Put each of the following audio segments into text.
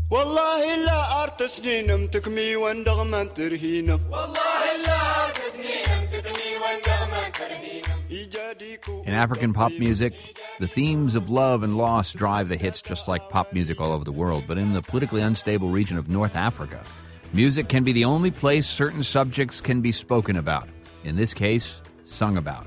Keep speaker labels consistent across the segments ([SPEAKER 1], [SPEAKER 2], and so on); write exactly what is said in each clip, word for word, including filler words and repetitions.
[SPEAKER 1] والله لا أرتسنينم تكمي وندغمان ترهينم والله لا أرتسنينم تكمي وندغمان ترهينم.
[SPEAKER 2] In African pop music, the themes of love and loss drive the hits just like pop music all over the world. But in the politically unstable region of North Africa, music can be the only place certain subjects can be spoken about. In this case, sung about.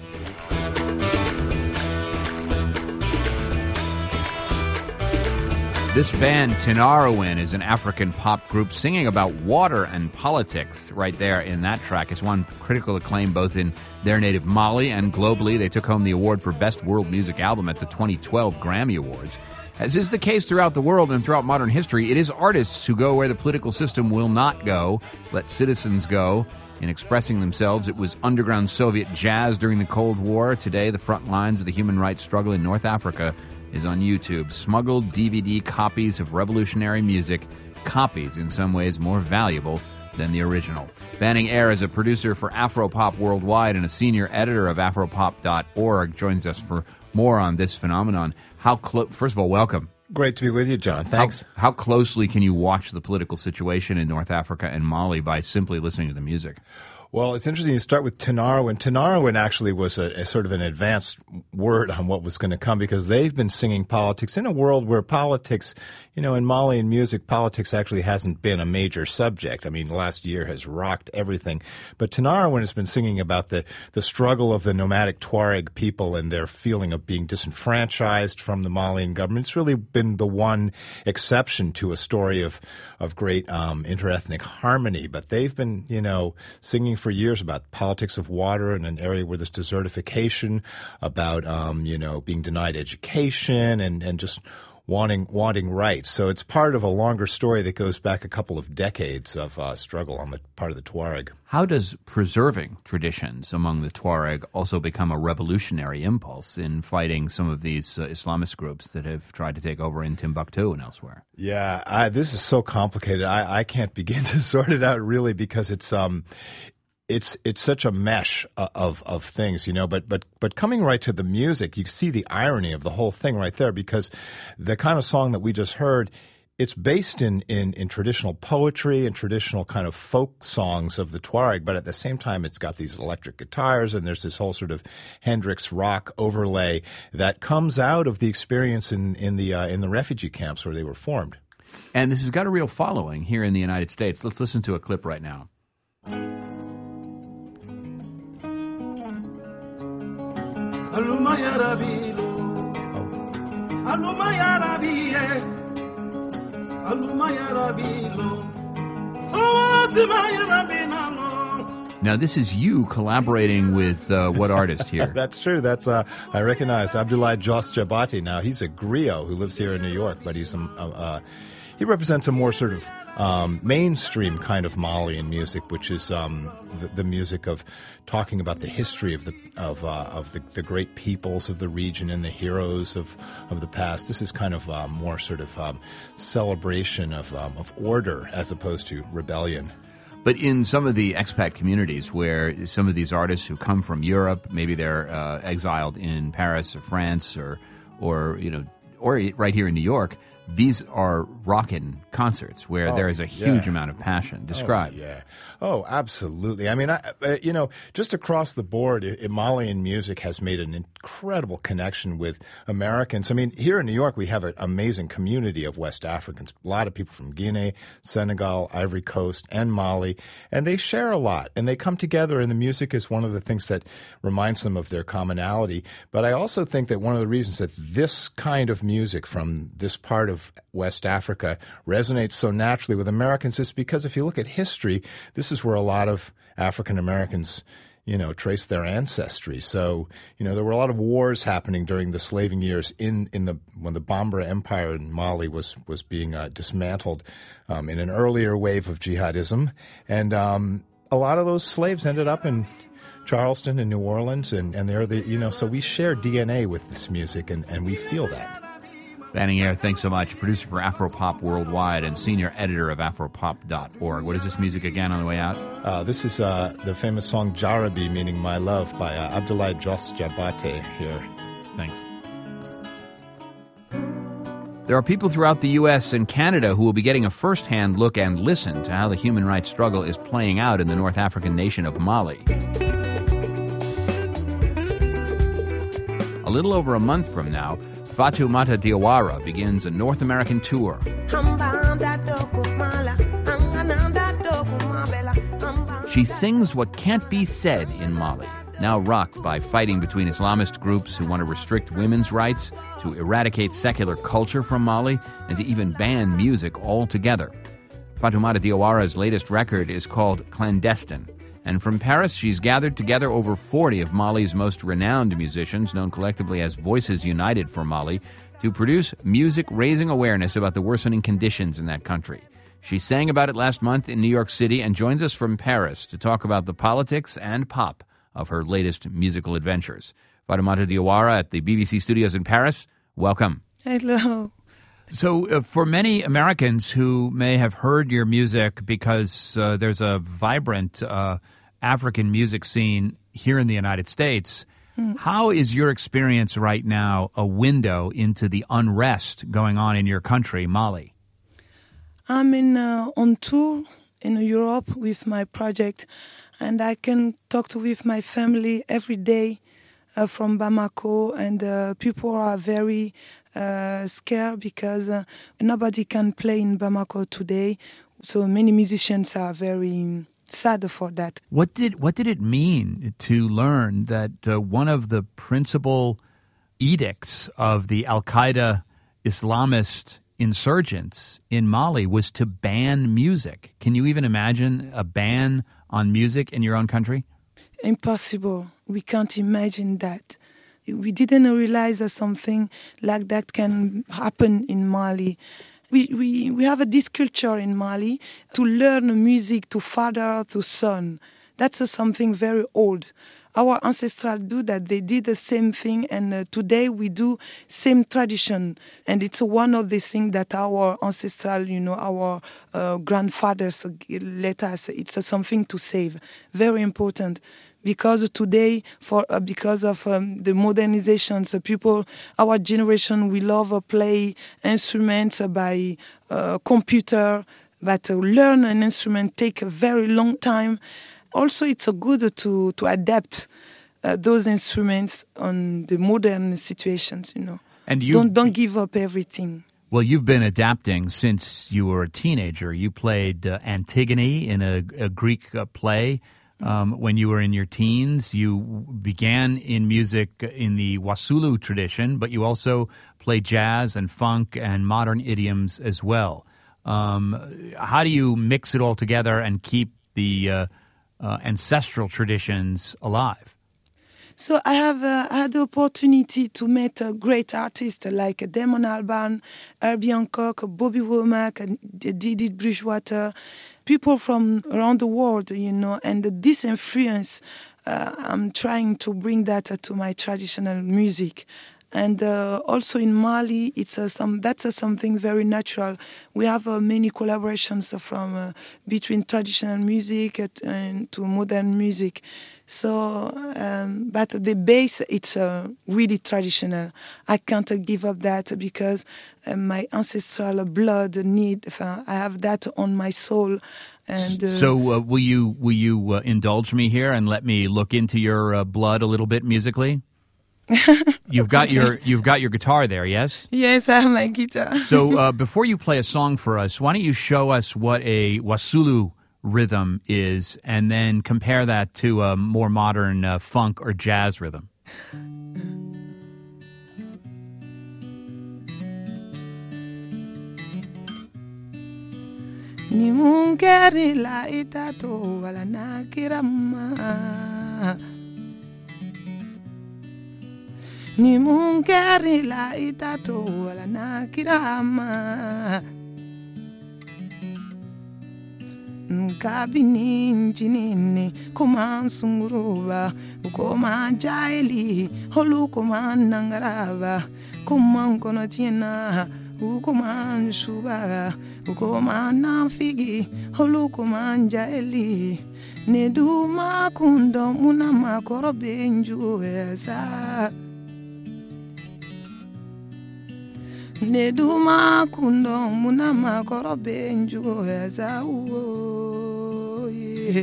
[SPEAKER 2] This band, Tinariwen, is an African pop group singing about water and politics right there in that track. It's won critical acclaim both in their native Mali and globally. They took home the award for Best World Music Album at the twenty twelve Grammy Awards. As is the case throughout the world and throughout modern history, it is artists who go where the political system will not go, let citizens go. In expressing themselves, it was underground Soviet jazz during the Cold War. Today, the front lines of the human rights struggle in North Africa is on YouTube. Smuggled D V D copies of revolutionary music, copies in some ways more valuable than the original. Banning Eyre is a producer for Afropop Worldwide and a senior editor of Afropop dot org. Joins us for more on this phenomenon. How clo- First of all, welcome.
[SPEAKER 3] Great to be with you, John. Thanks.
[SPEAKER 2] How, how closely can you watch the political situation in North Africa and Mali by simply listening to the music?
[SPEAKER 3] Well, it's interesting you start with Tinariwen. Tinariwen actually was a, a sort of an advanced word on what was going to come because they've been singing politics in a world where politics, you know, in Mali and music, politics actually hasn't been a major subject. I mean, the last year has rocked everything. But Tinariwen has been singing about the, the struggle of the nomadic Tuareg people and their feeling of being disenfranchised from the Malian government. It's really been the one exception to a story of, of great um, interethnic harmony. But they've been, you know, singing for years about politics of water in an area where there's desertification, about um, you know being denied education and, and just wanting wanting rights. So it's part of a longer story that goes back a couple of decades of uh, struggle on the part of the Tuareg.
[SPEAKER 2] How does preserving traditions among the Tuareg also become a revolutionary impulse in fighting some of these uh, Islamist groups that have tried to take over in Timbuktu and elsewhere?
[SPEAKER 3] Yeah, I, this is so complicated. I, I can't begin to sort it out really because it's um. It's it's such a mesh of of things, you know. But but but coming right to the music, you see the irony of the whole thing right there because the kind of song that we just heard, it's based in in, in traditional poetry and traditional kind of folk songs of the Tuareg, but at the same time, it's got these electric guitars and there's this whole sort of Hendrix rock overlay that comes out of the experience in in the uh, in the refugee camps where they were formed.
[SPEAKER 2] And this has got a real following here in the United States. Let's listen to a clip right now.
[SPEAKER 4] Aluma ya Rabilo, Aluma ya Rabie, Aluma ya Rabilo, Sawazima ya Rabinalo.
[SPEAKER 2] Now, this is you collaborating with uh, what artist here?
[SPEAKER 3] That's true. That's uh, I recognize Abdoulaye Jos Jabati. Now, he's a griot who lives here in New York, but he's um, uh, uh, he represents a more sort of um, mainstream kind of Malian music, which is um, the, the music of talking about the history of the of uh, of the, the great peoples of the region and the heroes of, of the past. This is kind of um, more sort of um, celebration of um, of order as opposed to rebellion.
[SPEAKER 2] But in some of the expat communities where some of these artists who come from Europe, maybe they're uh, exiled in Paris or France or, or you know, or right here in New York, these are rockin' concerts where
[SPEAKER 3] oh,
[SPEAKER 2] there is a huge
[SPEAKER 3] yeah.
[SPEAKER 2] amount of passion. Describe.
[SPEAKER 3] Oh, yeah. Oh, absolutely. I mean, I, uh, you know, just across the board, I- Malian music has made an incredible connection with Americans. I mean, here in New York, we have an amazing community of West Africans, a lot of people from Guinea, Senegal, Ivory Coast, and Mali, and they share a lot, and they come together, and the music is one of the things that reminds them of their commonality. But I also think that one of the reasons that this kind of music from this part of West Africa resonates so naturally with Americans is because if you look at history, this is where a lot of African Americans, you know, trace their ancestry. So, you know, there were a lot of wars happening during the slaving years in, in the when the Bambara Empire in Mali was was being uh, dismantled um, in an earlier wave of jihadism, and um, a lot of those slaves ended up in Charleston and New Orleans, and and they're the you know, so we share D N A with this music, and, and we feel that.
[SPEAKER 2] Banning Eyre, thanks so much. Producer for Afropop Worldwide and senior editor of Afropop dot org. What is this music again on the way out?
[SPEAKER 3] Uh, this is uh, the famous song Jarabi, meaning my love, by uh, Abdoulaye Jos Jabate here.
[SPEAKER 2] Thanks. There are people throughout the U S and Canada who will be getting a first-hand look and listen to how the human rights struggle is playing out in the North African nation of Mali. A little over a month from now, Fatoumata Diawara begins a North American tour. She sings what can't be said in Mali, now rocked by fighting between Islamist groups who want to restrict women's rights, to eradicate secular culture from Mali, and to even ban music altogether. Fatoumata Diawara's latest record is called Clandestine. And from Paris, she's gathered together over forty of Mali's most renowned musicians, known collectively as Voices United for Mali, to produce music raising awareness about the worsening conditions in that country. She sang about it last month in New York City and joins us from Paris to talk about the politics and pop of her latest musical adventures. Fatoumata Diawara at the B B C studios in Paris, welcome.
[SPEAKER 5] Hello.
[SPEAKER 2] So uh, for many Americans who may have heard your music because uh, there's a vibrant uh, African music scene here in the United States, mm. how is your experience right now a window into the unrest going on in your country, Mali?
[SPEAKER 5] I'm in uh, on tour in Europe with my project, and I can talk to with my family every day uh, from Bamako, and uh, people are very uh, scared because uh, nobody can play in Bamako today. So many musicians are very sad for that.
[SPEAKER 2] What did what did it mean to learn that uh, one of the principal edicts of the Al-Qaeda Islamist insurgents in Mali was to ban music? Can you even imagine a ban on music in your own country?
[SPEAKER 5] Impossible. We can't imagine that. We didn't realize that something like that can happen in Mali. We, we, we have a, this culture in Mali to learn music to father, to son. That's uh, something very old. Our ancestors do that. They did the same thing, and uh, today we do same tradition. And it's one of the things that our ancestral, you know, our uh, grandfathers let us. It's uh, something to save. Very important. Because today, for uh, because of um, the modernizations, uh, people, our generation, we love uh, play instruments uh, by uh, computer, but uh, learn an instrument take a very long time. Also, it's a good to to adapt uh, those instruments on the modern situations. You know,
[SPEAKER 2] and you
[SPEAKER 5] don't don't give up everything.
[SPEAKER 2] Well, you've been adapting since you were a teenager. You played uh, Antigone in a, a Greek uh, play. Um, when you were in your teens, you began in music in the Wassoulou tradition, but you also play jazz and funk and modern idioms as well. Um, how do you mix it all together and keep the uh, uh, ancestral traditions alive?
[SPEAKER 5] So I have uh, had the opportunity to meet a great artists like Damon Albarn, Herbie Hancock, Bobby Womack, and Didi Bridgewater, people from around the world, you know, and this influence, uh, I'm trying to bring that uh, to my traditional music. And uh, also in Mali, it's uh, some that's uh, something very natural. We have uh, many collaborations from uh, between traditional music at, and to modern music. So, um, but the base, it's uh, really traditional. I can't uh, give up that because uh, my ancestral blood need. Uh, I have that on my soul. And uh,
[SPEAKER 2] so, uh, will you will you uh, indulge me here and let me look into your uh, blood a little bit musically? You've got your you've got your guitar there, yes?
[SPEAKER 5] Yes, I have my guitar.
[SPEAKER 2] So, uh, before you play a song for us, why don't you show us what a Wassoulou rhythm is, and then compare that to a more modern uh, funk or jazz rhythm.
[SPEAKER 5] Ni mungeri la itato wala nakirama. Ni mungeri la itato wala nakirama. Kabini njinini kuma sunguruba kuma jaili holu kuma nangaraba kuma nkono tiena kuma shuba kuma nafigi holu kuma jaili neduma kundo muna makoro benju esa Neduma kundo munama korobe njugo eza uo ye.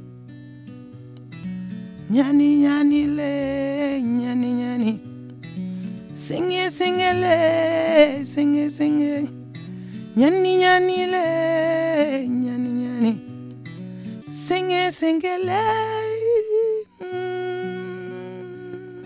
[SPEAKER 5] Nyani nyani le nyani nyani. Singe singe le singe singe. Nyani nyani le nyani nyani. Singe singe le. Mm.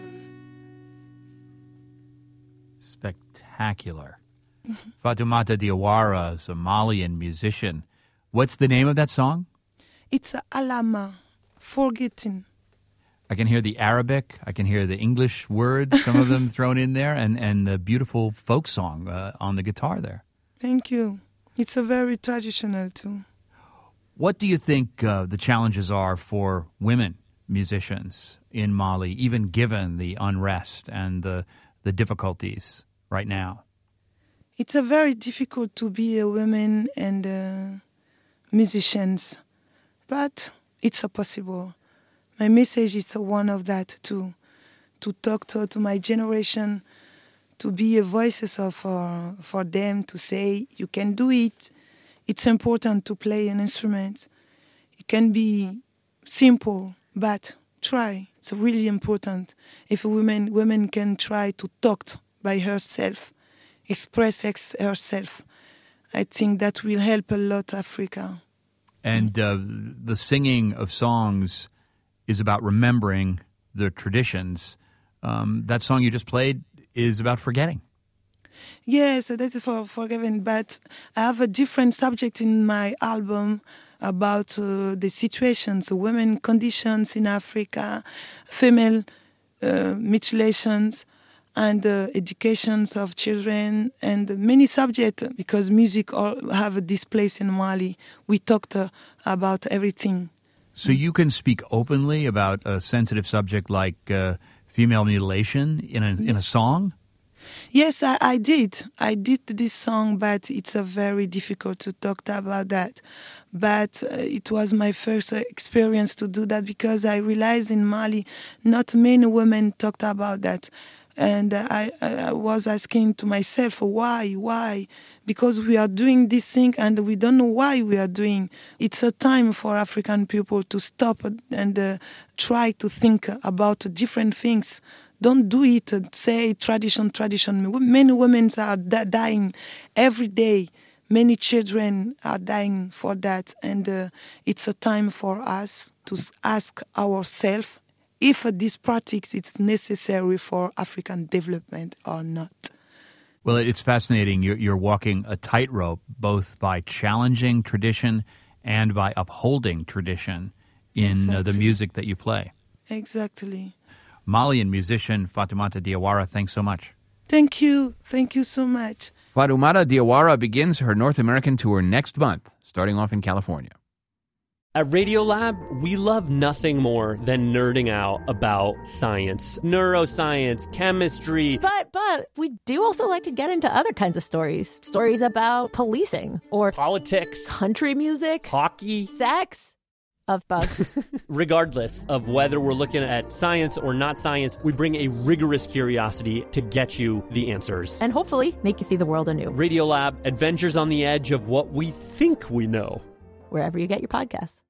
[SPEAKER 2] Spectacular. Fatoumata Diawara is a Malian musician. What's the name of that song?
[SPEAKER 5] It's Alama, forgetting.
[SPEAKER 2] I can hear the Arabic. I can hear the English words, some of them thrown in there, and, and the beautiful folk song uh, on the guitar there.
[SPEAKER 5] Thank you. It's a very traditional too.
[SPEAKER 2] What do you think uh, the challenges are for women musicians in Mali, even given the unrest and the, the difficulties right now?
[SPEAKER 5] It's a very difficult to be a woman and uh, musicians, but it's a possible. My message is one of that too, to talk to, to my generation, to be a voices of uh, for them to say you can do it. It's important to play an instrument. It can be simple, but try. It's really important. If a woman women can try to talk by herself, express ex- herself, I think that will help a lot Africa.
[SPEAKER 2] And uh, the singing of songs is about remembering the traditions. Um, that song you just played is about forgetting.
[SPEAKER 5] Yes, that is for forgiving, but I have a different subject in my album about uh, the situations, the women conditions in Africa, female uh, mutilations, and uh, educations of children, and many subjects, because music all have this place in Mali. We talked uh, about everything.
[SPEAKER 2] So you can speak openly about a sensitive subject like uh, female mutilation in a, in a song?
[SPEAKER 5] Yes, I, I did. I did this song, but it's a very difficult to talk about that. But uh, it was my first uh, experience to do that, because I realized in Mali, not many women talked about that. And uh, I, I was asking to myself, why, why? Because we are doing this thing and we don't know why we are doing. It's a time for African people to stop and uh, try to think about different things. Don't do it, uh, say tradition, tradition. Many women are da- dying every day. Many children are dying for that. And uh, it's a time for us to ask ourselves if uh, this practice is necessary for African development or not.
[SPEAKER 2] Well, it's fascinating. You're, you're walking a tightrope both by challenging tradition and by upholding tradition in exactly. uh, the music that you play.
[SPEAKER 5] Exactly.
[SPEAKER 2] Malian musician Fatoumata Diawara, thanks so much.
[SPEAKER 5] Thank you. Thank you so much.
[SPEAKER 2] Fatoumata Diawara begins her North American tour next month, starting off in California.
[SPEAKER 6] At Radiolab, we love nothing more than nerding out about science, neuroscience, chemistry.
[SPEAKER 7] But, but, we do also like to get into other kinds of stories. Stories about policing or
[SPEAKER 6] politics,
[SPEAKER 7] country music,
[SPEAKER 6] hockey,
[SPEAKER 7] sex, of bugs.
[SPEAKER 6] Regardless of whether we're looking at science or not science, we bring a rigorous curiosity to get you the answers.
[SPEAKER 7] And hopefully make you see the world anew.
[SPEAKER 6] Radiolab, adventures on the edge of what we think we know.
[SPEAKER 7] Wherever you get your podcasts.